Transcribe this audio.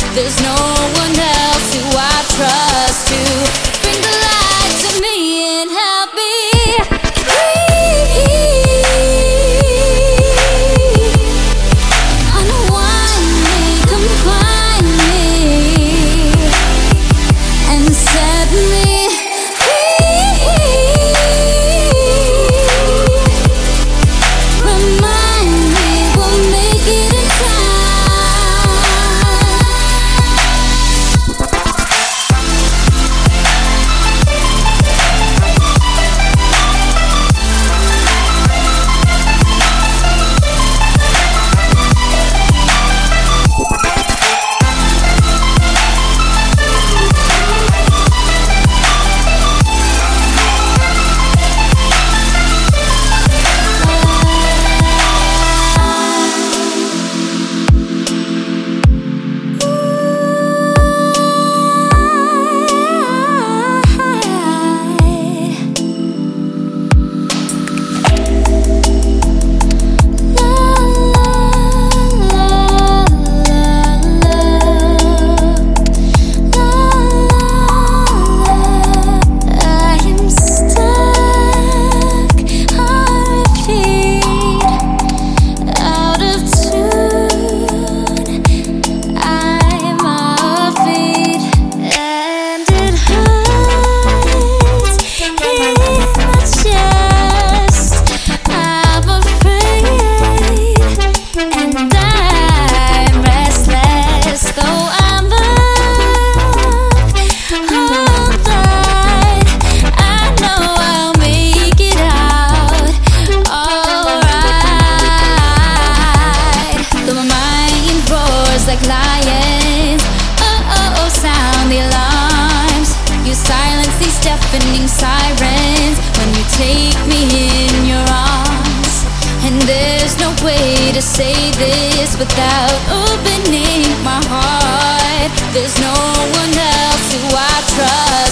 There's no one else who I trust to bring the light to me and help me unwind me, confine me, and set me free. Remind me we'll make it in time. Like lions, oh, sound the alarms. You silence these deafening sirens when you take me in your arms. And there's no way to say this without opening my heart. There's no one else who I trust.